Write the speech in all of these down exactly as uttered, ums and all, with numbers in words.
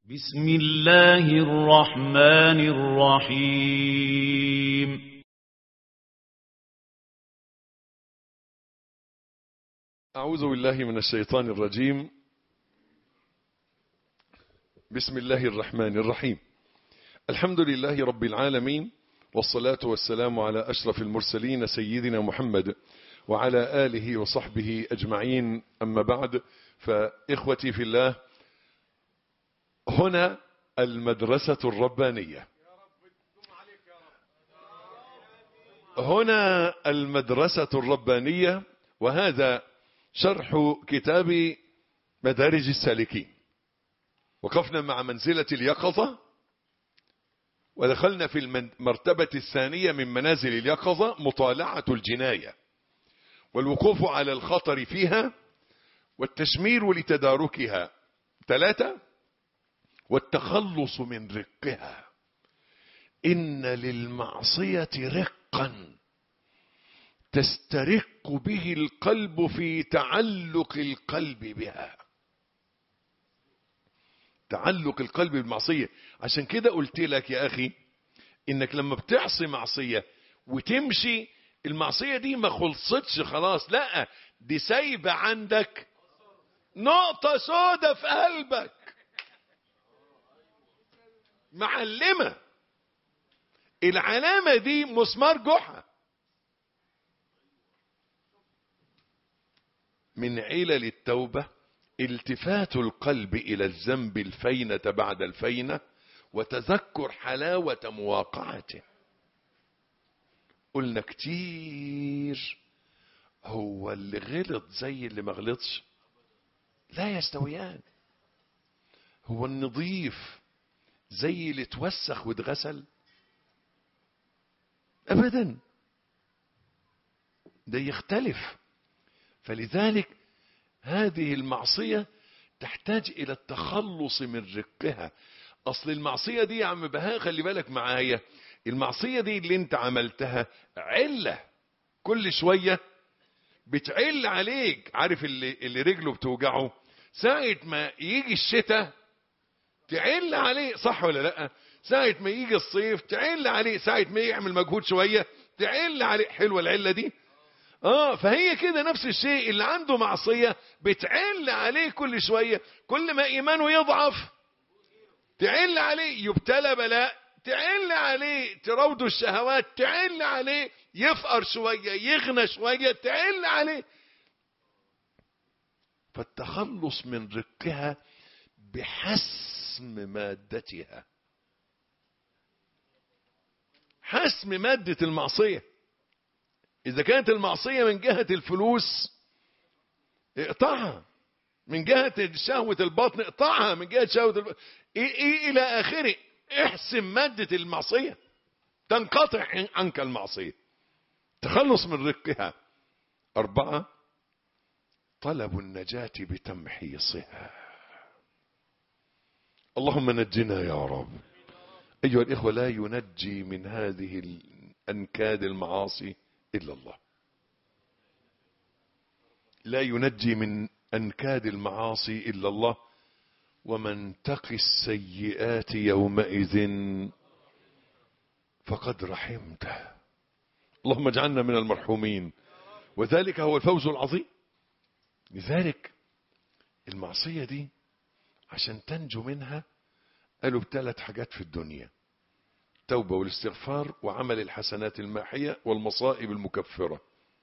بسم الله الرحمن الرحيم. أعوذ بالله من الشيطان الرجيم. بسم الله الرحمن الرحيم. الحمد لله رب العالمين، والصلاة والسلام على أشرف المرسلين سيدنا محمد وعلى آله وصحبه أجمعين، أما بعد، فإخوتي في الله، هنا المدرسة الربانية. هنا المدرسة الربانية، وهذا شرح كتاب مدارج السالكين. وقفنا مع منزلة اليقظة، ودخلنا في المرتبة الثانية من منازل اليقظة، مطالعة الجناية والوقوف على الخطر فيها والتشمير لتداركها. ثلاثة، والتخلص من رقها. إن للمعصية رقا تسترق به القلب في تعلق القلب بها. تعلق القلب بالمعصية. عشان كده قلت لك يا أخي إنك لما بتعصي معصية وتمشي، المعصية دي ما خلصتش خلاص، لا، دي سايبة عندك نقطة سودة في قلبك، معلمة. العلامة دي مسمار جحا. من علل التوبة التفات القلب إلى الذنب الفينة بعد الفينة، وتذكر حلاوة مواقعته. قلنا كتير، هو اللي غلط زي اللي ما غلطش؟ لا يستويان. هو النظيف زي اللي اتوسخ واتغسل؟ ابدا، ده يختلف. فلذلك هذه المعصية تحتاج الى التخلص من رقها. اصل المعصية دي يا عم بهاء، خلي بالك معايا، المعصية دي اللي انت عملتها علة، كل شوية بتعل عليك. عارف اللي, اللي رجله بتوجعه ساعة ما يجي الشتاء تعل عليه، صح ولا لا؟ ساعة ما يجي الصيف تعل عليه، ساعة ما يعمل مجهود شوية تعل عليه. حلوة العلة دي. اه فهي كده نفس الشيء، اللي عنده معصية بتعل عليه كل شوية. كل ما ايمانه يضعف تعل عليه، يبتلى بلاء تعل عليه، تراوده الشهوات تعل عليه، يفقر شوية يغنى شوية تعل عليه. فالتخلص من رقها بحسم مادتها. حسم مادة المعصية. إذا كانت المعصية من جهة الفلوس اقطعها، من جهة شهوة البطن اقطعها، من جهة شهوة البطن إيه إيه إلى آخره. احسم مادة المعصية تنقطع عنك المعصية. تخلص من رقها. أربعة، طلب النجاة بتمحيصها. اللهم نجنا يا رب. أيها الإخوة، لا ينجي من هذه الأنكاد المعاصي إلا الله. لا ينجي من أنكاد المعاصي إلا الله. ومن تقي السيئات يومئذ فقد رحمته. اللهم اجعلنا من المرحومين، وذلك هو الفوز العظيم. لذلك المعصية دي عشان تنجو منها قالوا بثلاث حاجات في الدنيا: التوبة والاستغفار وعمل الحسنات الماحية والمصائب المكفرة.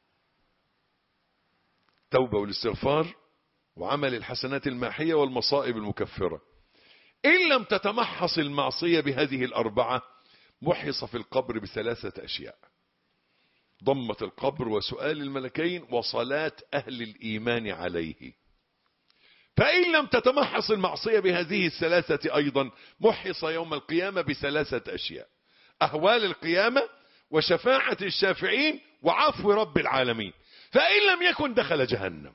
التوبة والاستغفار وعمل الحسنات الماحية والمصائب المكفرة. إن لم تتمحص المعصية بهذه الأربعة محص في القبر بثلاثة أشياء: ضمة القبر وسؤال الملكين وصلاة أهل الإيمان عليه. فإن لم تتمحص المعصية بهذه الثلاثة أيضا محص يوم القيامة بثلاثة أشياء: أهوال القيامة وشفاعة الشافعين وعفو رب العالمين. فإن لم يكن دخل جهنم.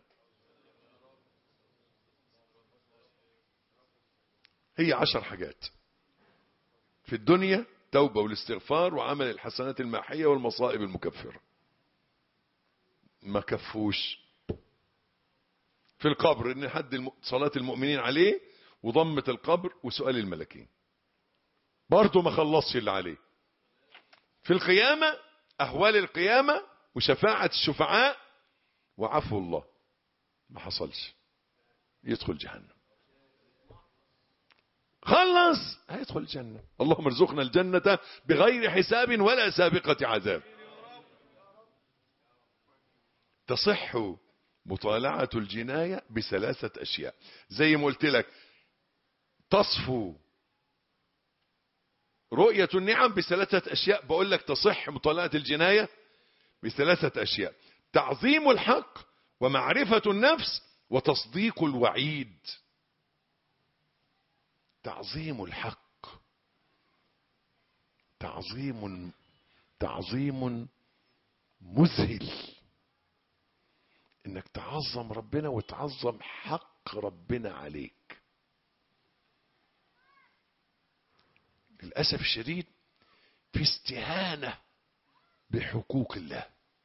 هي عشر حاجات في الدنيا: توبة والاستغفار وعمل الحسنات الماحية والمصائب المكفرة. ما كفوش. في القبر ان حد صلاة المؤمنين عليه وضمة القبر وسؤال الملكين. برضه ما خلصش اللي عليه. في القيامة أهوال القيامة وشفاعة الشفعاء وعفو الله، ما حصلش، يدخل جهنم. خلص هيدخل الجنة. اللهم ارزقنا الجنة بغير حساب ولا سابقة عذاب. تصح مطالعة الجناية بثلاثة أشياء زي ما قلت لك. تصفو رؤية النعم بثلاثة أشياء. بقول لك تصح مطالعة الجناية بثلاثة أشياء: تعظيم الحق ومعرفة النفس وتصديق الوعيد. تعظيم الحق تعظيم تعظيم مذهل، انك تعظم ربنا وتعظم حق ربنا عليك. للأسف الشديد في استهانة بحقوق الله.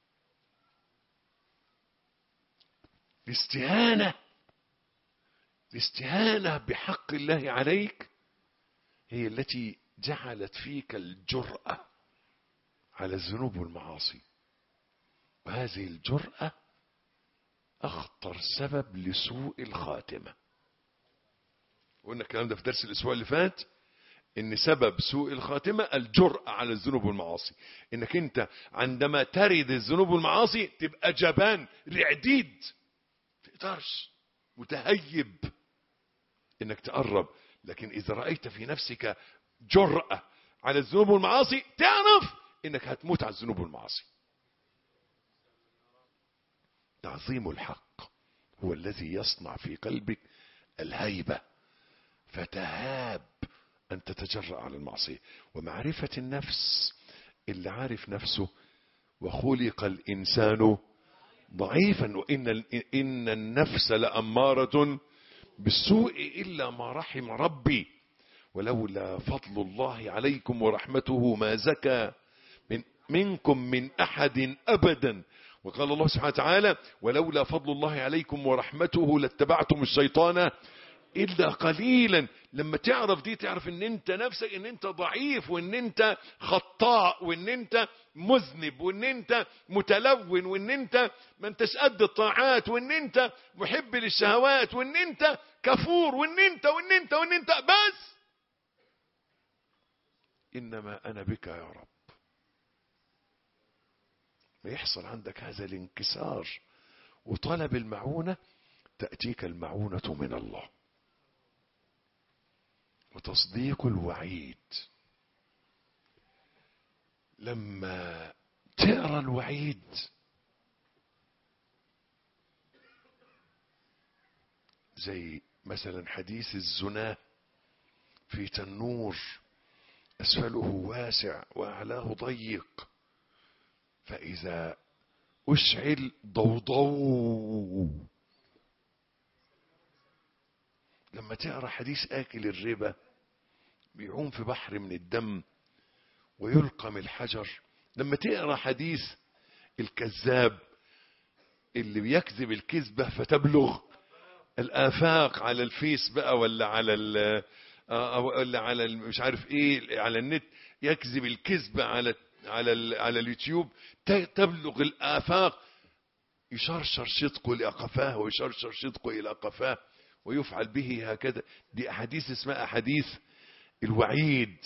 الاستهانة الاستهانة بحق الله عليك هي التي جعلت فيك الجرأة على الذنوب والمعاصي، وهذه الجرأة أخطر سبب لسوء الخاتمة. قلنا الكلام ده في درس الأسبوع اللي فات، إن سبب سوء الخاتمة الجرأة على الذنوب والمعاصي. إنك أنت عندما ترد الذنوب والمعاصي تبقى جبان رعديد، تقدرش، متهيب إنك تقرب. لكن إذا رأيت في نفسك جرأة على الذنوب والمعاصي تعرف إنك هتموت على الذنوب والمعاصي. تعظيم الحق هو الذي يصنع في قلبك الهيبة فتهاب أن تتجرأ على المعصية. ومعرفة النفس، اللي عارف نفسه، وخلق الإنسان ضعيفا وإن إن النفس لأمارة بالسوء إلا ما رحم ربي ولولا فضل الله عليكم ورحمته ما زكى من منكم من أحد أبدا. وقال الله سبحانه وتعالى: ولولا فضل الله عليكم ورحمته لاتبعتم الشيطان إلا قليلا. لما تعرف دي تعرف ان انت نفسك ان انت ضعيف، وان انت خطاء، وان انت مذنب، وان انت متلون، وان انت ما انتش قد الطاعات، وان انت محب للشهوات، وان انت كفور، وان انت وان انت وان انت بس انما انا بك يا رب. ما يحصل عندك هذا الانكسار وطلب المعونة، تأتيك المعونة من الله. وتصديق الوعيد، لما تقرأ الوعيد زي مثلا حديث الزنا في تنور أسفله واسع وأعلاه ضيق، فإذا أشعل ضوضو. لما تقرأ حديث آكل الربا بيعوم في بحر من الدم ويلقم الحجر. لما تقرأ حديث الكذاب اللي بيكذب الكذبة فتبلغ الآفاق على الفيس بقى، ولا على ال ولا على مش عارف ايه، على النت، يكذب الكذبة على على ال على اليوتيوب تبلغ الآفاق، يشرشر شدقه إلى قفاه ويشرشر شدقه إلى قفاه ويفعل به هكذا. دي أحاديث اسمها أحاديث الوعيد.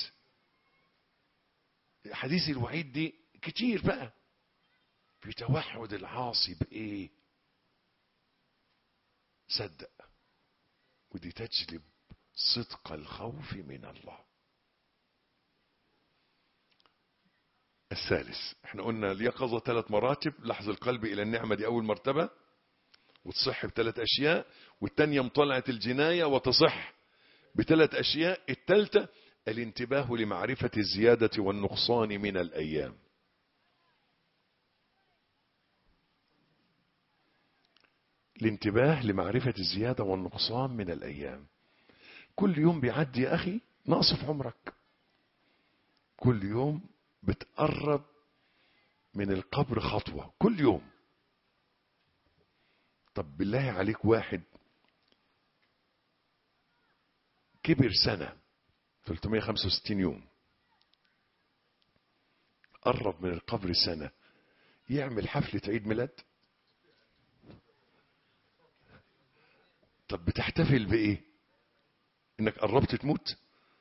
أحاديث الوعيد دي كتير بقى في توحد العاصي بإيه؟ صدق. ودي تجلب صدق الخوف من الله. الثالث، احنا قلنا اليقظة ثلاث مراتب. لحظ القلب إلى النعمة دي أول مرتبة وتصح بثلاث أشياء، والتانية مطالعة الجناية وتصح بثلاث أشياء. الثالثة الانتباه لمعرفة الزيادة والنقصان من الأيام. الانتباه لمعرفة الزيادة والنقصان من الأيام. كل يوم بيعدي يا أخي نقص في عمرك، كل يوم بتقرب من القبر خطوة كل يوم. طب بالله عليك، واحد كبر سنة ثلاثمائة وخمسة وستين يوم، قرب من القبر سنة، يعمل حفلة عيد ميلاد؟ طب بتحتفل بإيه؟ إنك قربت تموت؟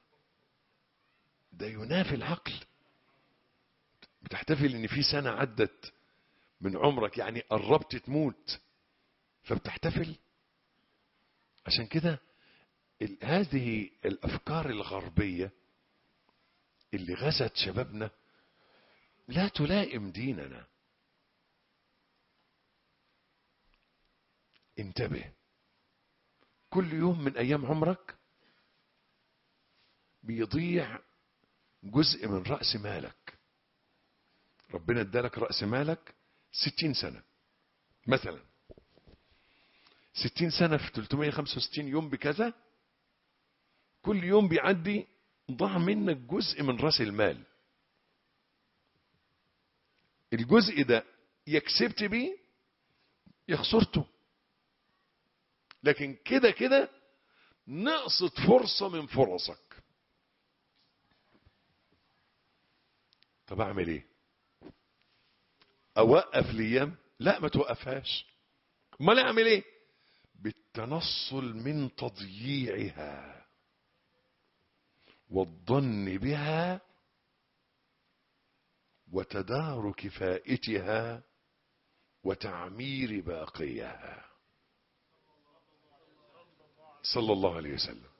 ده ينافي العقل. بتحتفل إن في سنة عدت من عمرك، يعني قربت تموت فبتحتفل. عشان كده هذه الأفكار الغربية اللي غزت شبابنا لا تلائم ديننا. انتبه، كل يوم من أيام عمرك بيضيع جزء من رأس مالك. ربنا ادالك رأس مالك ستين سنة مثلا، ستين سنة في ثلاثمائة وخمسة وستين يوم بكذا، كل يوم بيعدي ضاع منك جزء من رأس المال. الجزء ده يا كسبت بيه يا خسرته، لكن كده كده نقصت فرصة من فرصك. طب اعمل ايه؟ اوقف الايام؟ لا، ما توقفهاش. امال اعمل ايه؟ بالتنصل من تضييعها والظن بها وتدارك فائتها وتعمير باقيها صلى الله عليه وسلم.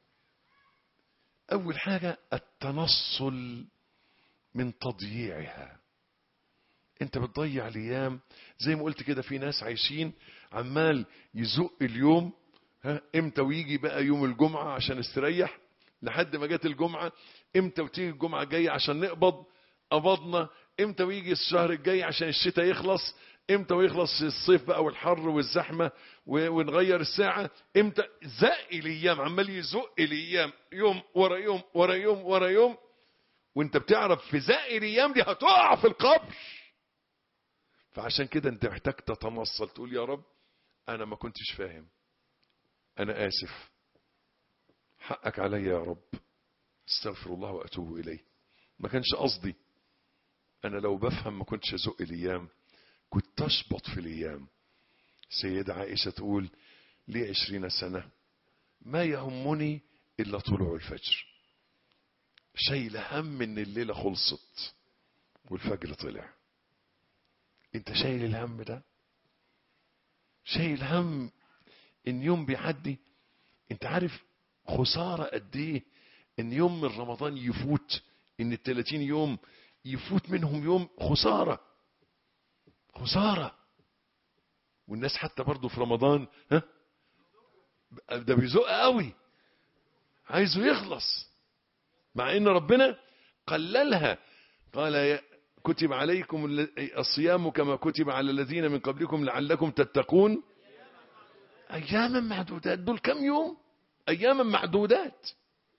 اول حاجة التنصل من تضييعها. انت بتضيع الايام زي ما قلت كده. في ناس عايشين عمال يزق اليوم، ها امتى ويجي بقى يوم الجمعة عشان استريح، لحد ما جت الجمعة امتى وتيجي الجمعة الجاية عشان نقبض، قبضنا امتى ويجي الشهر الجاي عشان الشتاء يخلص، امتى ويخلص الصيف بقى والحر والزحمة ونغير الساعة، امتى. زق الايام، عمال يزق الايام يوم ورا يوم ورا يوم ورا يوم، وانت بتعرف في زق الايام دي هتقع في القبر. فعشان كده انت محتاج تتنصل، تقول يا رب انا ما كنتش فاهم، انا اسف، حقك علي يا رب، استغفر الله واتوب اليه، ما كانش قصدي. انا لو بفهم ما كنتش ازق الايام، كنت اشبط في الايام. سيدة عائشة تقول لي عشرين سنة ما يهمني الا طلوع الفجر، شايل هم ان الليلة خلصت والفجر طلع. انت شايل الهم ده؟ شايل هم ان يوم بيعدي؟ انت عارف خسارة قد ايه ان يوم من رمضان يفوت، ان الثلاثين يوم يفوت منهم يوم؟ خسارة خسارة. والناس حتى برضو في رمضان ها ده بيزق قوي، عايزه يخلص، مع ان ربنا قللها. قال كتب عليكم الصيام كما كتب على الذين من قبلكم لعلكم تتقون اياما معدودات. دول كم يوم؟ اياما معدودات.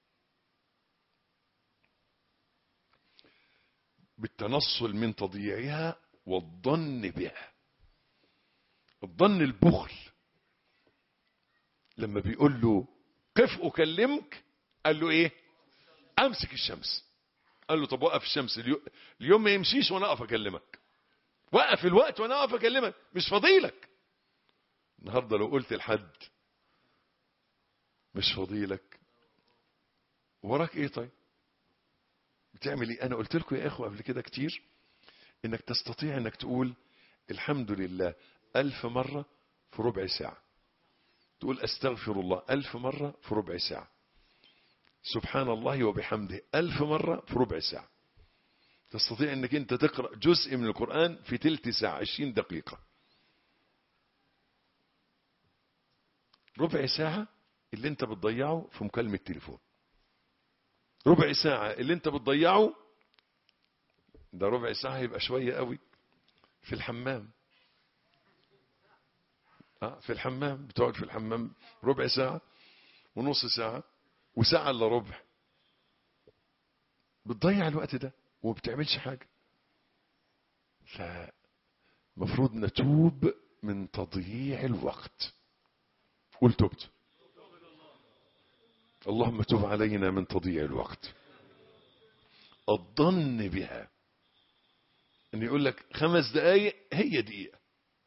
بالتنصل من تضييعها والظن بها. الظن البخل. لما بيقول له قف اكلمك، قال له ايه؟ امسك الشمس. قال له طب وقف الشمس، اليوم ما يمشيش وانا اقف اكلمك، وقف الوقت وانا اقف اكلمك، مش فضيلك. النهارده لو قلت لحد مش فضيلك، وراك ايه طيب؟ بتعمل ايه؟ انا قلت لكم يا اخوه قبل كده كتير انك تستطيع انك تقول الحمد لله الف مرة في ربع ساعة، تقول استغفر الله الف مرة في ربع ساعة، سبحان الله وبحمده الف مرة في ربع ساعة. تستطيع انك انت تقرأ جزء من القرآن في تلت ساعة، عشرين دقيقة. ربع ساعة اللي انت بتضيعه في مكالمة تليفون، ربع ساعة اللي انت بتضيعه، ده ربع ساعة يبقى شوية قوي، في الحمام. اه في الحمام، بتقعد في الحمام ربع ساعة ونص ساعة وساعة الا ربع، بتضيع الوقت ده وما بتعملش حاجة. فمفروض نتوب من تضييع الوقت. قول تبت. اللهم تب علينا من تضييع الوقت. الظن بها، ان يقول لك خمس دقايق هي دقيقة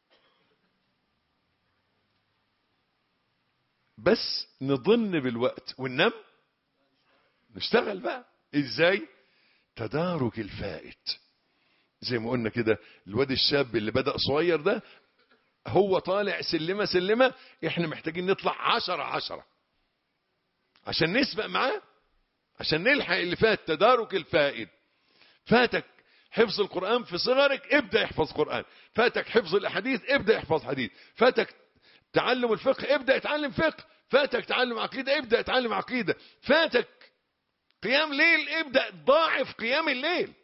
بس، نظن بالوقت وننام نشتغل بقى. ازاي؟ تدارك الفائت. زي ما قلنا كده، الواد الشاب اللي بدأ صغير ده هو طالع سلمة سلمة، احنا محتاجين نطلع عشرة عشرة عشان نسبق معاه، عشان نلحق اللي فات. تدارك الفائت. فاتك حفظ القرآن في صغرك، ابدأ احفظ قرآن. فاتك حفظ الأحاديث، ابدأ احفظ حديث. فاتك تعلم الفقه، ابدأ اتعلم فقه. فاتك تعلم عقيدة، ابدأ اتعلم عقيدة. فاتك قيام ليل، ابدأ ضاعف قيام الليل.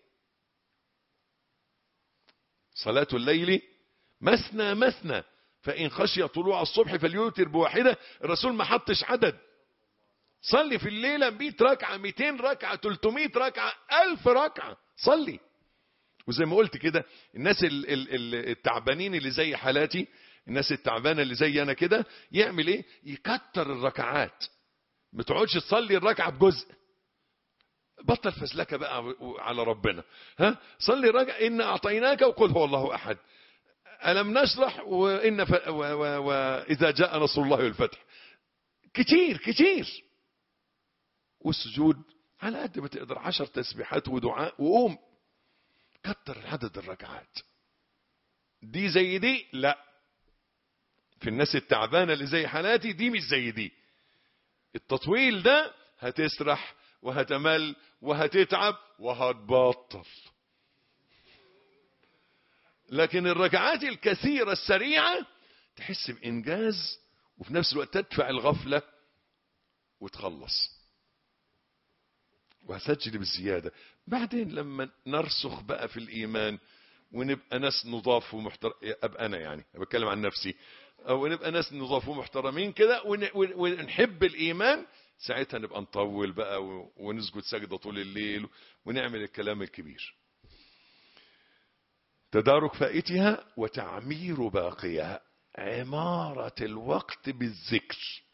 صلاة الليل مثنى مثنى فإن خشي طلوع الصبح فليوتر بواحدة. الرسول ما حطش عدد. صلي في الليلة مئة ركعة، مئتين ركعة، ثلاثمئة ركعة، ألف ركعة، صلي. وزي ما قلت كده، الناس التعبانين اللي زي حالاتي، الناس التعبانة اللي زي أنا كده، يعمل إيه؟ يكتر الركعات. ما تقعدش تصلي الركعة بجزء. بطل فزلكة بقى على ربنا. ها، صلي الركعة إن أعطيناك وقل هو الله أحد، ألم نشرح، وإن ف... و... و... وإذا جاء نصر الله والفتح. كتير كتير. والسجود على قد ما تقدر، عشر تسبيحات ودعاء وقوم. كتر عدد الركعات. دي زي دي؟ لا. في الناس التعبانة اللي زي حالاتي دي مش زي دي. التطويل ده هتسرح وهتمل وهتتعب وهتبطل. لكن الركعات الكثيرة السريعة تحس بإنجاز، وفي نفس الوقت تدفع الغفلة وتخلص. وهسجل بالزيادة. بعدين لما نرسخ بقى في الإيمان ونبقى ناس نضاف ومحترم، أبقى أنا يعني بتكلم عن نفسي، أو نبقى ناس نضاف ومحترمين كده ونحب الإيمان، ساعتها نبقى نطول بقى ونسجد سجدة طول الليل ونعمل الكلام الكبير. تدارك فائتها وتعمير باقيها، عمارة الوقت بالذكر.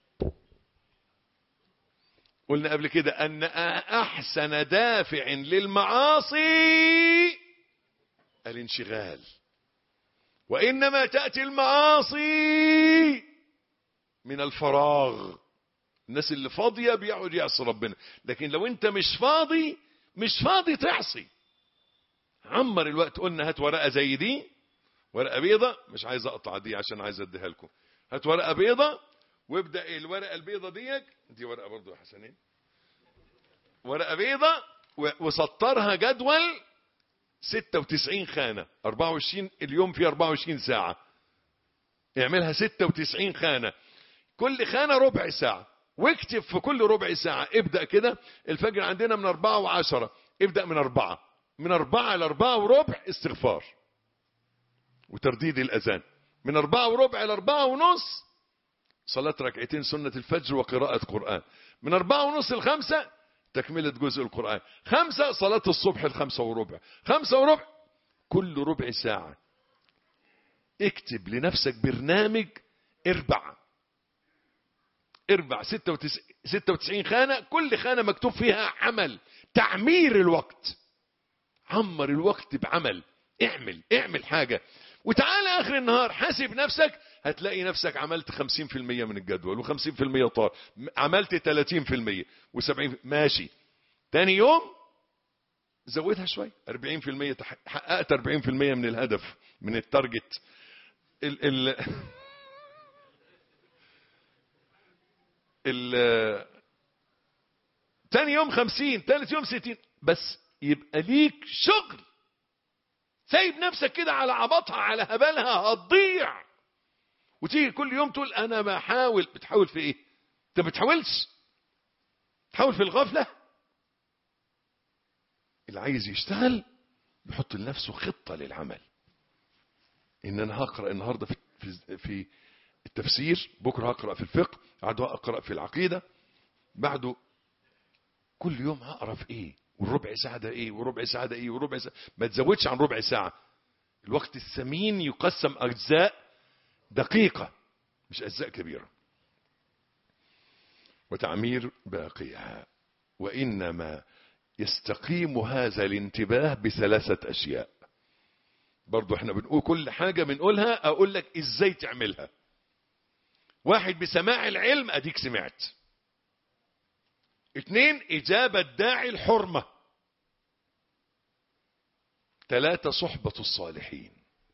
قلنا قبل كده أن أحسن دافع للمعاصي الانشغال، وإنما تأتي المعاصي من الفراغ. الناس اللي فاضية بيقعد يعصي ربنا، لكن لو انت مش فاضي، مش فاضي تعصي. عمر الوقت. قلنا هات ورقة زي دي، ورقة بيضة، مش عايز اقطع دي عشان عايز اديها لكم. هات ورقة بيضة وابدأ الورقة البيضة ديك، دي ورقة برضو يا حسنين، ورقة بيضة وسطرها جدول ستة وتسعين خانة، أربعة وعشرين اليوم في أربعة وعشرين ساعة، اعملها ستة وتسعين خانة، كل خانة ربع ساعة، واكتب في كل ربع ساعة. ابدأ كده، الفجر عندنا من أربعة وعشرة، ابدأ من أربعة، من أربعة لأربعة وربع استغفار وترديد الأذان، من أربعة وربع لأربعة ونص صلاة ركعتين سنة الفجر وقراءة قرآن، من أربعة ونص لخمسة تكملة جزء القرآن، خمسة صلاة الصبح الخمسة وربع، خمسة وربع، كل ربع ساعة. اكتب لنفسك برنامج، اربع اربع ستة وتسعين خانة، كل خانة مكتوب فيها عمل، تعمير الوقت. عمر الوقت بعمل، اعمل اعمل حاجة، وتعالى آخر النهار حاسب نفسك، هتلاقي نفسك عملت خمسين في المية من الجدول، وخمسين في المية طار، عملت ثلاثين في المية وسبعين ماشي. تاني يوم زودها شوي، أربعين في المية، حققت أربعين في المية من الهدف، من التارجت. ال ال ال تاني يوم خمسين، ثالث يوم ستين، بس يبقى ليك شغل. سايب نفسك كده على عبطها على هبالها هتضيع، وتيجي كل يوم تقول انا بحاول. بتحاول في ايه؟ انت بتحاولش، تحاول في الغفلة. اللي عايز يشتغل بيحط لنفسه خطة للعمل. ان انا هقرأ النهاردة في, في, في التفسير، بكرة هقرأ في الفقه، بعده هقرأ في العقيدة، بعده كل يوم هقرأ في ايه، والربع ساعة ده ايه، وربع ساعة ده ايه، وربع ساعة. ما تزودش عن ربع ساعة. الوقت الثمين يقسم اجزاء دقيقة مش اجزاء كبيرة. وتعمير باقيها. وإنما يستقيم هذا الانتباه بثلاثة أشياء. برضو احنا بنقول كل حاجة بنقولها أقول لك إزاي تعملها. واحد، بسماع العلم، أديك سمعت. اثنين، إجابة داعي الحرمة. ثلاثة، صحبة الصالحين.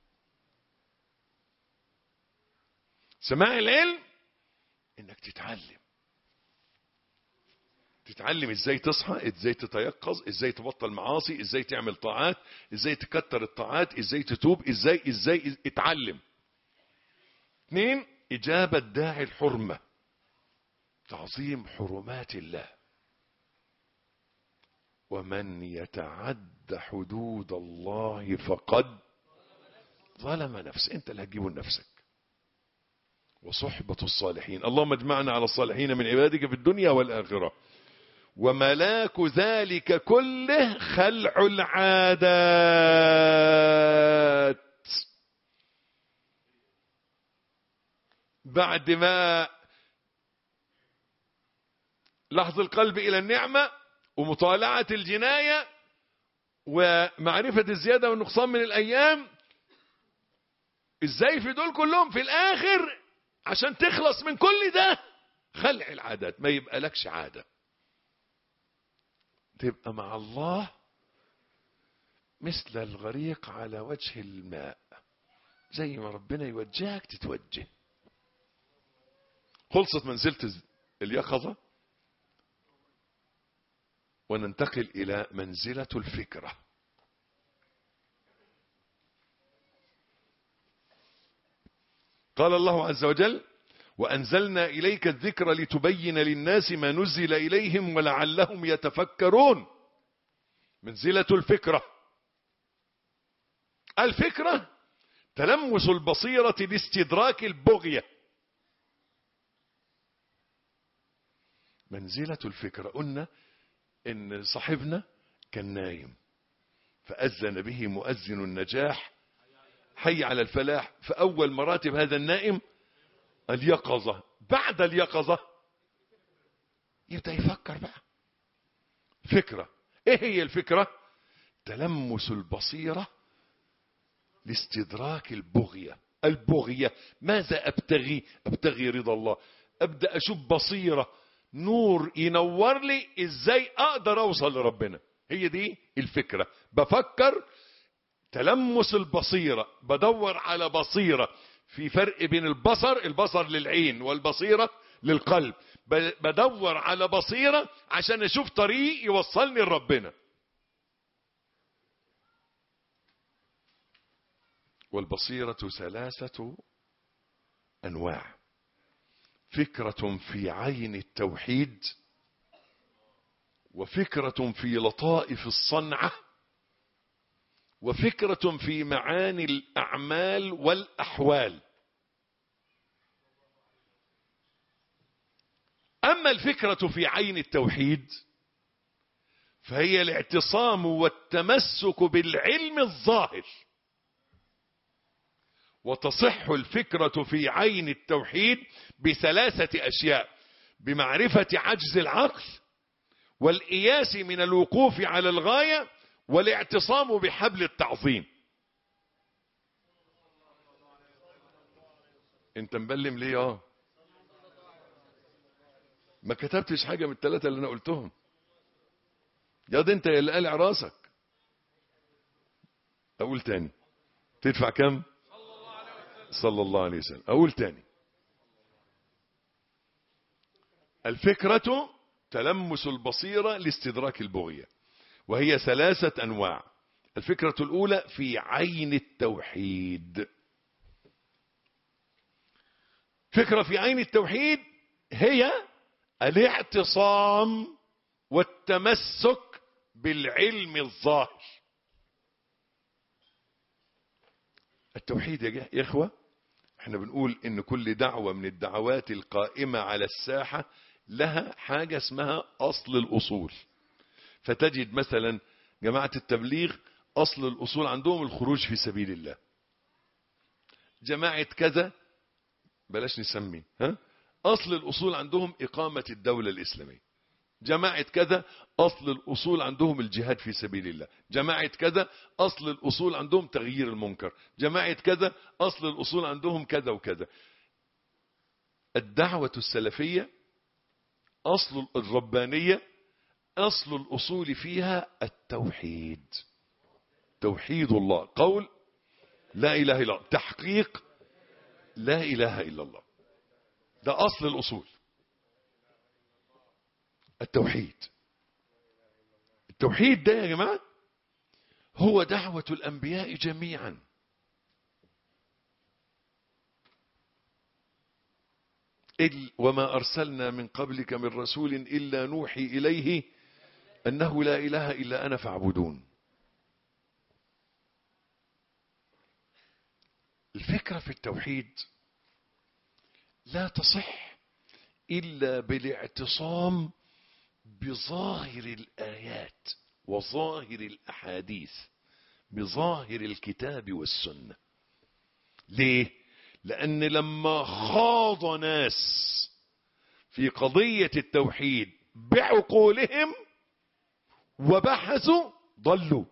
سماع العلم انك تتعلم تتعلم ازاي تصحى، ازاي تتيقظ، ازاي تبطل معاصي، ازاي تعمل طاعات، ازاي تكتر الطاعات، ازاي تتوب، ازاي ازاي اتعلم. اثنين، اجابة داعي الحرمة، تعظيم حرمات الله. ومن يتعد حدود الله فقد ظلم نفسه. انت اللي هتجيبه لنفسك. وصحبة الصالحين، اللهم اجمعنا على الصالحين من عبادك في الدنيا والآخرة. وملاك ذلك كله خلع العادات. بعد ما لحظ القلب إلى النعمة ومطالعة الجناية ومعرفة الزيادة والنقصان من الأيام، ازاي في دول كلهم في الآخر عشان تخلص من كل ده خلع العادات. ما يبقى لكش عادة، تبقى مع الله مثل الغريق على وجه الماء، زي ما ربنا يوجهك تتوجه. خلصت منزلة اليقظة وننتقل إلى منزلة الفكرة. قال الله عز وجل: وأنزلنا إليك الذكر لتبين للناس ما نزل إليهم ولعلهم يتفكرون. منزلة الفكرة. الفكرة تلمس البصيرة لاستدراك البغية. منزلة الفكرة، قلنا إن صاحبنا كان نايم فأذن به مؤذن النجاح حي على الفلاح. فأول مراتب هذا النائم اليقظة. بعد اليقظة يبدأ يفكر بقى. فكرة. ايه هي الفكرة؟ تلمس البصيرة لاستدراك البغية. البغية، ماذا أبتغي؟ أبتغي رضا الله. أبدأ أشوف بصيرة، نور ينور لي إزاي أقدر أوصل لربنا. هي دي الفكرة. بفكر، تلمس البصيرة، بدور على بصيرة. في فرق بين البصر، البصر للعين، والبصيرة للقلب. بدور على بصيرة عشان أشوف طريق يوصلني لربنا. والبصيرة ثلاثة أنواع: فكرة في عين التوحيد، وفكرة في لطائف الصنعة، وفكرة في معاني الأعمال والأحوال. أما الفكرة في عين التوحيد فهي الاعتصام والتمسك بالعلم الظاهر. وتصح الفكرة في عين التوحيد بثلاثة أشياء: بمعرفة عجز العقل، والإياس من الوقوف على الغاية، والاعتصام بحبل التعظيم. انت مبلم ليه؟ اه ما كتبتش حاجة من الثلاثة اللي انا قلتهم يا دي، انت اللي قالع راسك. اقول تاني، تدفع كم؟ صلى الله عليه وسلم. اقول تاني، الفكرة تلمس البصيرة لاستدراك البغية، وهي ثلاثة أنواع. الفكرة الأولى في عين التوحيد. فكرة في عين التوحيد هي الاعتصام والتمسك بالعلم الظاهر. التوحيد يا إخوة، احنا بنقول ان كل دعوة من الدعوات القائمة على الساحة لها حاجة اسمها أصل الأصول. فتجد مثلا جماعة التبليغ أصل الأصول عندهم الخروج في سبيل الله. جماعة كذا بلاش نسمي، ها، أصل الأصول عندهم إقامة الدولة الإسلامية. جماعة كذا أصل الأصول عندهم الجهاد في سبيل الله. جماعة كذا أصل الأصول عندهم تغيير المنكر. جماعة كذا أصل الأصول عندهم كذا وكذا. الدعوة السلفية أصل الربانية أصل الأصول فيها التوحيد. توحيد الله، قول لا إله إلا الله، تحقيق لا إله إلا الله، ده أصل الأصول. التوحيد التوحيد ده يا جماعة هو دعوة الأنبياء جميعا. وما أرسلنا من قبلك من رسول إلا نوحي إليه أنه لا إله إلا أنا فاعبدون. الفكرة في التوحيد لا تصح إلا بالاعتصام بظاهر الآيات وظاهر الأحاديث، بظاهر الكتاب والسنة. ليه؟ لأن لما خاض ناس في قضية التوحيد بعقولهم وبحثوا ضلوا.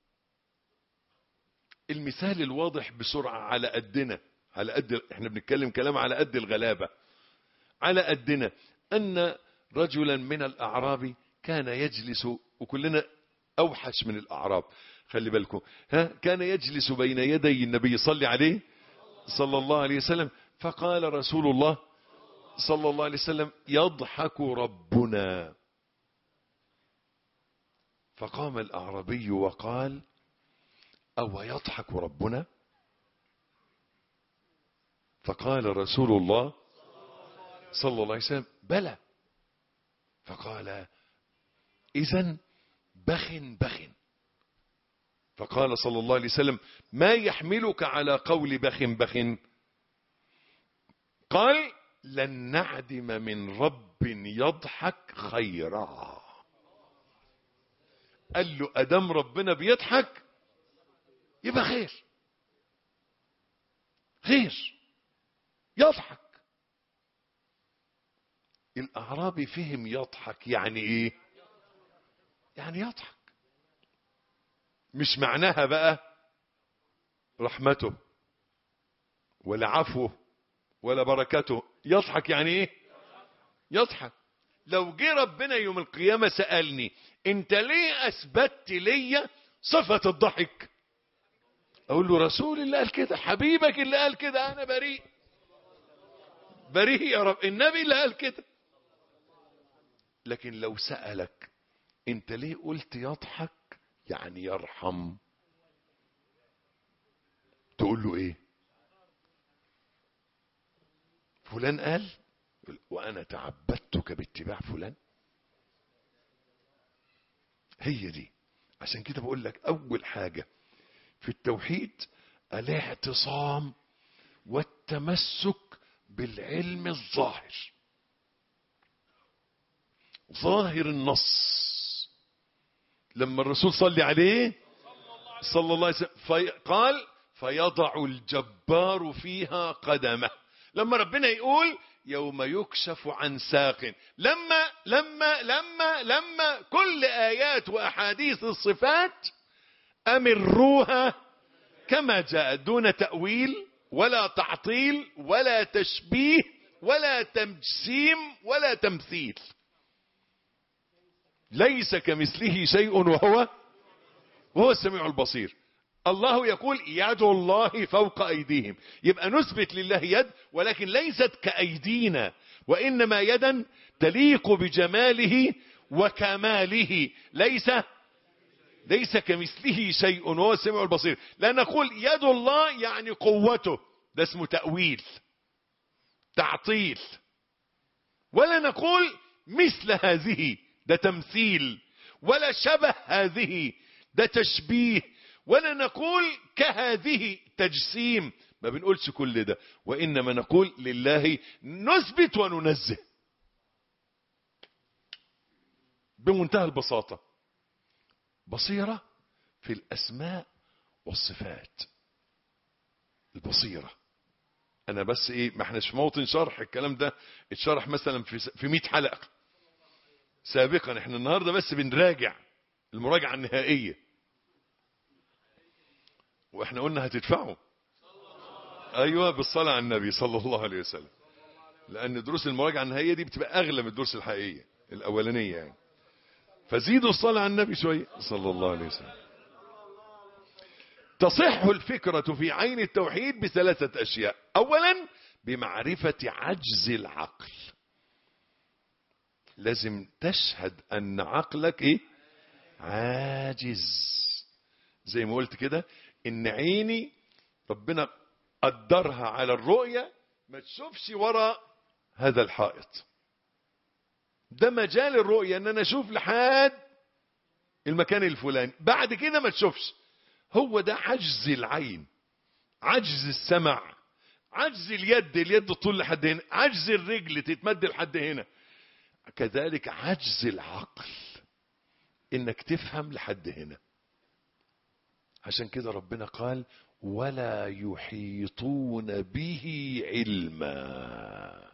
المثال الواضح بسرعة على قدنا، على قد احنا بنتكلم كلام على قد الغلابة، على قدنا، أن رجلا من الأعراب كان يجلس، وكلنا أوحش من الأعراب خلي بالكم، ها كان يجلس بين يدي النبي صلى عليه صلى الله عليه وسلم، فقال رسول الله صلى الله عليه وسلم: يضحك ربنا. فقام الأعرابي وقال: أو يضحك ربنا؟ فقال رسول الله صلى الله عليه وسلم: بلى. فقال: إذن بخ بخ. فقال صلى الله عليه وسلم: ما يحملك على قول بخ بخ؟ قال: لن نعدم من رب يضحك خيرا. قال له: أدام ربنا بيضحك يبقى خير، خير يضحك. الأعرابي فهم يضحك يعني ايه؟ يعني يضحك، مش معناها بقى رحمته ولا عفوه ولا بركته. يضحك يعني ايه؟ يضحك. لو جه ربنا يوم القيامة سألني: انت ليه اثبتت لي صفة الضحك؟ اقول له: رسول الله قال كده، حبيبك اللي قال كده، انا بريء بريء يا رب، النبي اللي قال كده. لكن لو سألك: انت ليه قلت يضحك يعني يرحم؟ تقول له ايه؟ فلان قال وانا تعبدتك باتباع فلان. هي دي. عشان كده بقول لك اول حاجة في التوحيد الاعتصام والتمسك بالعلم الظاهر، ظاهر النص. لما الرسول صلى عليه صلى الله عليه وسلم قال: فيضع الجبار فيها قدمه. لما ربنا يقول: يوم يكشف عن ساق، لما لما لما لما كل آيات وأحاديث الصفات أمروها كما جاء، دون تأويل ولا تعطيل ولا تشبيه ولا تمجسيم ولا تمثيل. ليس كمثله شيء وهو وهو السميع البصير. الله يقول: يد الله فوق أيديهم. يبقى نثبت لله يد، ولكن ليست كأيدينا، وإنما يدا تليق بجماله وكماله. ليس ليس كمثله شيء وهو السميع البصير. لا نقول يد الله يعني قوته، ده اسمه تأويل تعطيل. ولا نقول مثل هذه، ده تمثيل. ولا شبه هذه، ده تشبيه. ولا نقول كهذه، تجسيم. ما بنقولش كل ده، وإنما نقول لله نثبت وننزه بمنتهى البساطة. بصيرة في الأسماء والصفات، البصيرة انا بس ايه، ما احناش في موطن شرح، الكلام ده اتشرح مثلا في في مئة حلقة سابقا، احنا النهاردة بس بنراجع المراجعة النهائية، واحنا قلنا هتدفعوا ايوه بالصلاة على النبي صلى الله عليه وسلم، لان دروس المراجعة النهائية دي بتبقى اغلى من الدروس الحقيقية الاولانية يعني، فزيدوا الصلاة على النبي شوية صلى الله عليه وسلم. تصح الفكرة في عين التوحيد بثلاثة اشياء. اولا بمعرفة عجز العقل، لازم تشهد ان عقلك ايه؟ عاجز. زي ما قلت كده ان عيني ربنا قدرها على الرؤية ما تشوفش وراء هذا الحائط، ده مجال الرؤية ان انا اشوف لحد المكان الفلاني، بعد كده ما تشوفش. هو ده عجز العين، عجز السمع، عجز اليد، اليد تطول لحد هنا، عجز الرجل تتمد لحد هنا. كذلك عجز العقل انك تفهم لحد هنا. عشان كده ربنا قال ولا يحيطون به علما.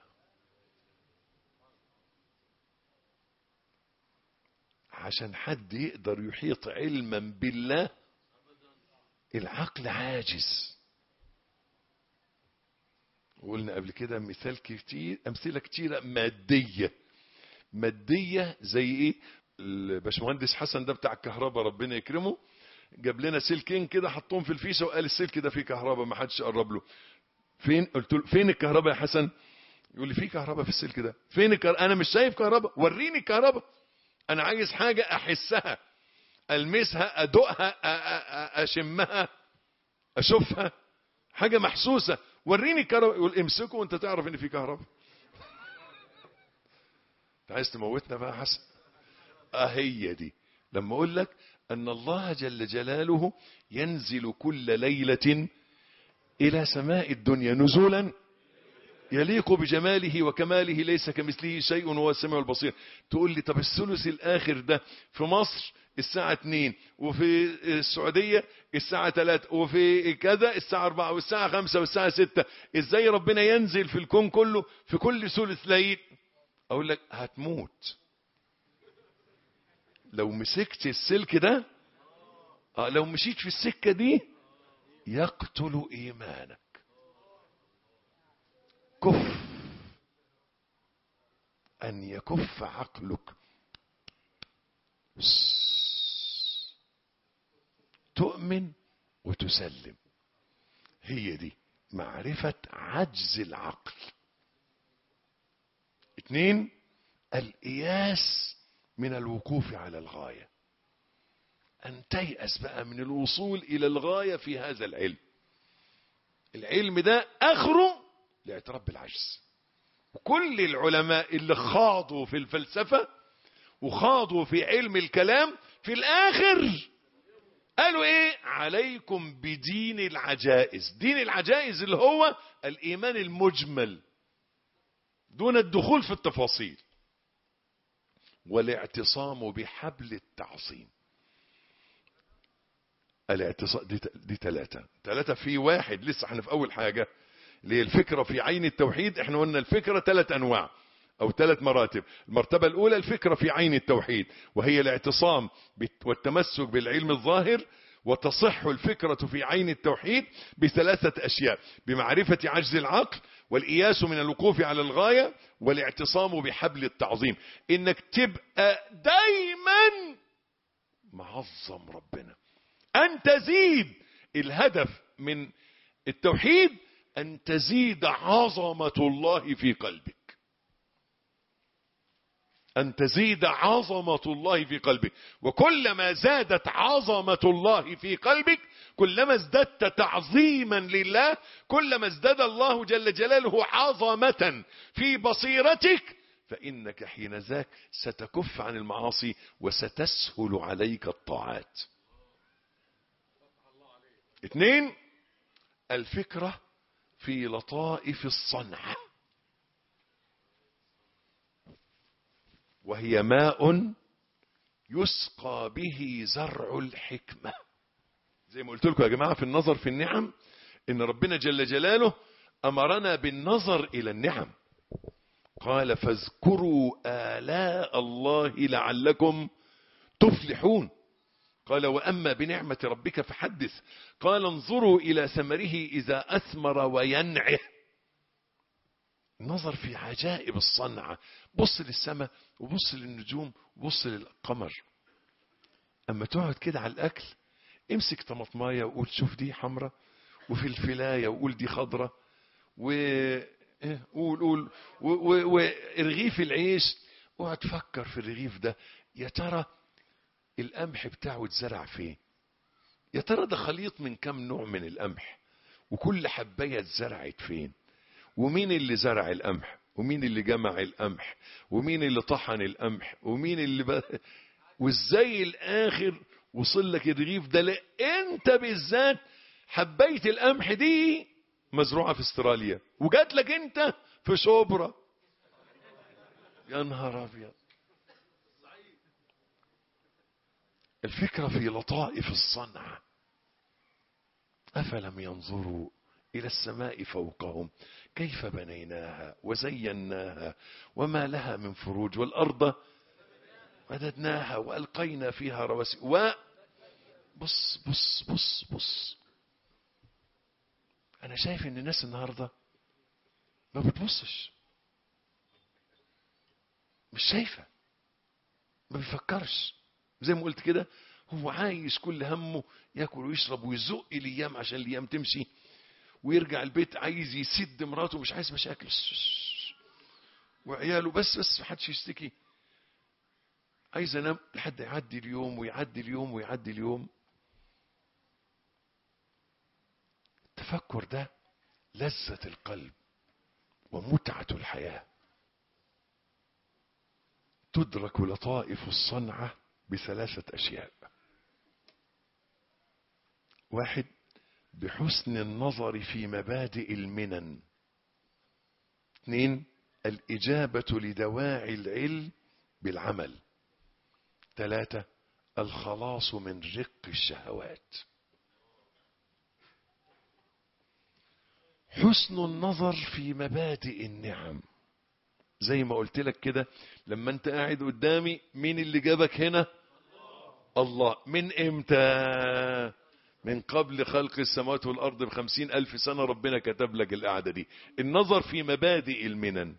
عشان حد يقدر يحيط علما بالله العقل عاجز. وقلنا قبل كده مثال كتير، امثله كتيره ماديه. ماديه زي ايه؟ الباشمهندس حسن ده بتاع الكهرباء ربنا يكرمه، جاب لنا سلكين كده حطهم في الفيشه وقال السلك ده فيه كهرباء ما حدش قرب له. فين؟ قلت له فين الكهرباء يا حسن؟ يقول لي في كهرباء في السلك ده. فين الكهرباء؟ انا مش شايف كهرباء، وريني الكهرباء. انا عايز حاجه احسها، المسها، ادوقها، اشمها، اشوفها، حاجه محسوسه، وريني الكهرباء. يقول امسكه وانت تعرف ان في كهرباء. انت عايز تموتنا بقى يا حسن؟ اهي دي لما اقول لك ان الله جل جلاله ينزل كل ليلة الى سماء الدنيا نزولا يليق بجماله وكماله، ليس كمثله شيء وهو السميع البصير. تقول لي طب الثلث الاخر ده في مصر الساعة اتنين، وفي السعودية الساعة تلاتة، وفي كذا الساعة اربعة، والساعة خمسة، والساعة ستة، ازاي ربنا ينزل في الكون كله في كل ثلث ليل؟ اقول لك هتموت لو مسكت السلك ده. اه لو مشيت في السكة دي يقتل ايمانك. كف ان يكف عقلك، تؤمن وتسلم. هي دي معرفة عجز العقل. اتنين الإياس من الوقوف على الغاية، أن تيأس بقى من الوصول إلى الغاية في هذا العلم. العلم ده آخره الاعتراف بالعجز. وكل العلماء اللي خاضوا في الفلسفة وخاضوا في علم الكلام في الآخر قالوا ايه؟ عليكم بدين العجائز. دين العجائز اللي هو الإيمان المجمل دون الدخول في التفاصيل، والاعتصام بحبل التعصيم. الاعتصام دي, دي ثلاثة ثلاثة في واحد. لسه احنا في اول حاجة اللي هي الفكرة في عين التوحيد. احنا قلنا الفكرة ثلاث انواع او ثلاث مراتب. المرتبة الاولى الفكرة في عين التوحيد، وهي الاعتصام والتمسك بالعلم الظاهر. وتصح الفكرة في عين التوحيد بثلاثة اشياء: بمعرفة عجز العقل، والإياس من الوقوف على الغاية، والاعتصام بحبل التعظيم. انك تبقى دايما معظم ربنا، ان تزيد. الهدف من التوحيد ان تزيد عظمة الله في قلبك، ان تزيد عظمة الله في قلبك. وكلما زادت عظمة الله في قلبك كلما ازددت تعظيما لله، كلما ازداد الله جل جلاله عظمة في بصيرتك، فإنك حين ذاك ستكف عن المعاصي وستسهل عليك الطاعات. اثنين الفكرة في لطائف الصنعة، وهي ماء يسقى به زرع الحكمة. زي ما قلت لكم يا جماعة في النظر في النعم ان ربنا جل جلاله أمرنا بالنظر إلى النعم. قال فاذكروا آلاء الله لعلكم تفلحون. قال وأما بنعمة ربك فحدث. قال انظروا إلى ثمره إذا أثمر وينعه. النظر في عجائب الصنعة. بص للسماء وبص للنجوم وبص للقمر. أما تقعد كده على الأكل امسك طماطمايه وقول شوف دي حمرة، وفلفلايه وقول دي خضرة، وقول قول ورغيف العيش اقعد تفكر في الرغيف ده، يا ترى القمح بتاعه اتزرع فين؟ يا ترى ده خليط من كم نوع من القمح؟ وكل حبايه اتزرعت فين؟ ومين اللي زرع القمح؟ ومين اللي جمع القمح؟ ومين اللي طحن القمح؟ ومين اللي ب... وازاي الاخر وصل لك الرغيف ده؟ لا انت بالذات حبايه القمح دي مزروعه في استراليا وجات لك انت في شبرا. يا نهار ابيض. الفكره في لطائف الصنعه. افلم ينظروا الى السماء فوقهم كيف بنيناها وزيناها وما لها من فروج والارض مددناها والقينا فيها رواسي و بص بص بص بص. انا شايف ان الناس النهارده ما بتبصش، مش شايفه، ما بيفكرش. زي ما قلت كده هو عايش كل همه ياكل ويشرب ويزق الايام عشان الايام تمشي، ويرجع البيت عايز يسد مراته، مش عايز مشاكل، وعياله بس بس محدش يشتكي، عايز انام لحد يعدي اليوم ويعدي اليوم ويعدي اليوم. التفكر ده لذة القلب ومتعة الحياة. تدرك لطائف الصنعة بثلاثة أشياء. واحد، بحسن النظر في مبادئ المنن. اثنين، الإجابة لدواعي العلم بالعمل. ثلاثة، الخلاص من رق الشهوات. حسن النظر في مبادئ النعم. زي ما قلت لك كده لما انت قاعد قدامي، مين اللي جابك هنا؟ الله. من امتى؟ من قبل خلق السماوات والارض بخمسين الف سنة ربنا كتب لك القعدة دي. النظر في مبادئ المنن.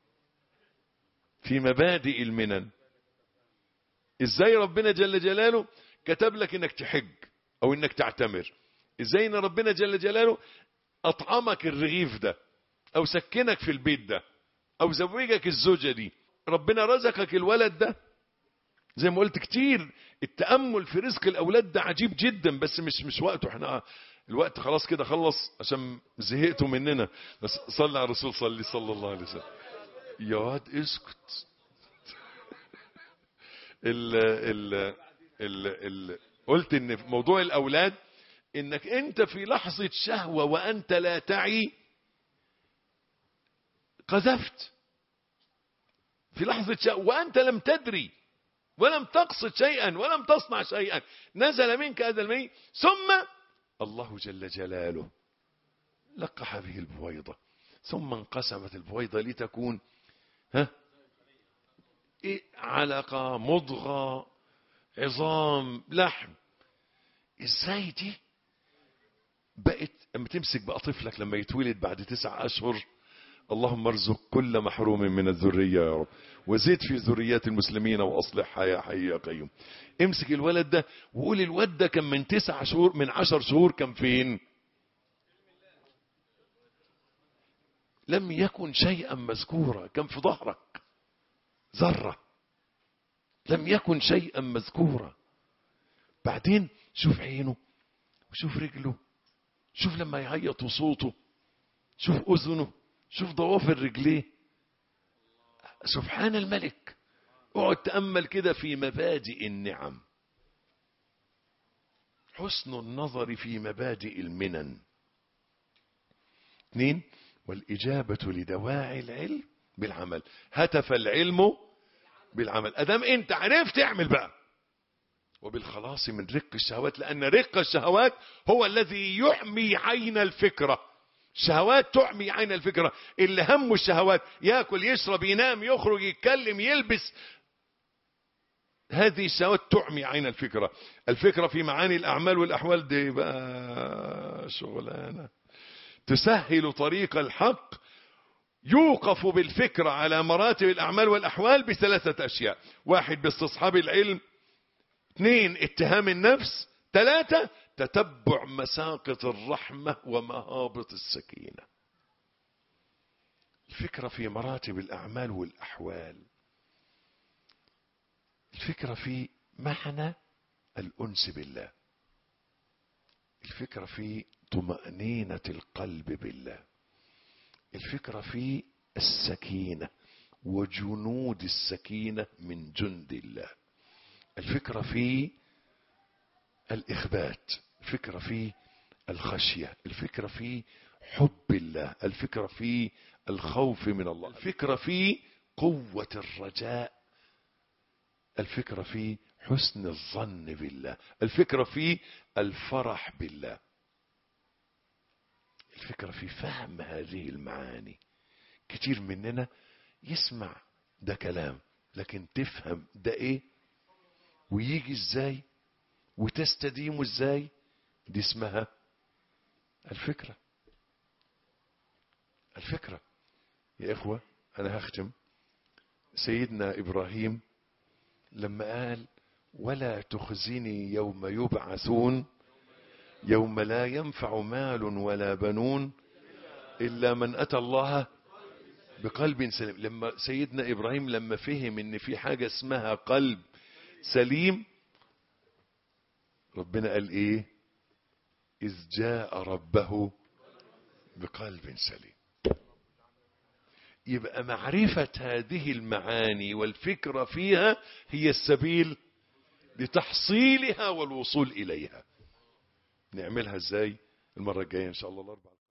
في مبادئ المنن. ازاي ربنا جل جلاله كتب لك انك تحج او انك تعتمر؟ ازاي ان ربنا جل جلاله اطعمك الرغيف ده او سكنك في البيت ده او زوجك الزوجة دي؟ ربنا رزقك الولد ده. زي ما قلت كتير التأمل في رزق الاولاد ده عجيب جدا، بس مش مش وقته. احنا الوقت خلاص كده خلص عشان زهقتوا مننا. بس صلي على الرسول صلي صلى الله عليه وسلم. يا واد اسكت. ال ال ال ال قلت ان في موضوع الاولاد انك انت في لحظة شهوة وانت لا تعي قذفت. في لحظة شهوة وانت لم تدري ولم تقصد شيئا ولم تصنع شيئا، نزل منك هذا المني، ثم الله جل جلاله لقح به البويضة، ثم انقسمت البويضة لتكون ها إيه؟ علقة، مضغة، عظام، لحم. ازاي دي بقت؟ اما تمسك بقى طفلك لما يتولد بعد تسع اشهر، اللهم ارزق كل محروم من الذرية يا رب، وزد في ذريات المسلمين واصلحها يا حي يا قيوم. امسك الولد ده وقول الولد ده كان من تسع شهور من عشر شهور كان فين؟ لم يكن شيئا مذكورا، كان في ظهرك ذرة، لم يكن شيئا مذكورا. بعدين شوف عينه وشوف رجله، شوف لما يعيط وصوته، شوف اذنه، شوف ضوافر رجليه. سبحان الملك. اقعد تأمل كده في مبادئ النعم. حسن النظر في مبادئ المنن. اثنين، والإجابة لدواعي العلم بالعمل. هتف العلم بالعمل. ادام انت عرفت تعمل بقى. وبالخلاص من رق الشهوات، لأن رق الشهوات هو الذي يحمي عين الفكرة. الشهوات تعمي عين الفكرة. اللي همه الشهوات يأكل يشرب ينام يخرج يتكلم يلبس، هذه الشهوات تعمي عين الفكرة. الفكرة في معاني الأعمال والأحوال دي بقى شغلانة تسهل طريق الحق. يوقف بالفكرة على مراتب الأعمال والأحوال بثلاثة أشياء: واحد باستصحاب العلم، اثنين اتهام النفس، ثلاثة تتبع مساقط الرحمة ومهابط السكينة. الفكرة في مراتب الأعمال والأحوال، الفكرة في معنى الأنس بالله، الفكرة في طمأنينة القلب بالله، الفكرة في السكينة وجنود السكينة من جند الله، الفكرة في الإخبات، الفكرة في الخشية، الفكرة في حب الله، الفكرة في الخوف من الله، الفكرة في قوة الرجاء، الفكرة في حسن الظن بالله، الفكرة في الفرح بالله، الفكرة في فهم هذه المعاني. كتير مننا يسمع ده كلام لكن تفهم ده ايه ويجي ازاي وتستديمه ازاي، دي اسمها الفكرة. الفكرة يا اخوة، انا هختم. سيدنا ابراهيم لما قال ولا تخزني يوم يبعثون يوم لا ينفع مال ولا بنون إلا من أتى الله بقلب سليم. لما سيدنا إبراهيم لما فهم إن في حاجة اسمها قلب سليم، ربنا قال إيه؟ إذ جاء ربه بقلب سليم. يبقى معرفة هذه المعاني والفكرة فيها هي السبيل لتحصيلها والوصول إليها. نعملها ازاي المرة الجاية ان شاء الله الاربعاء.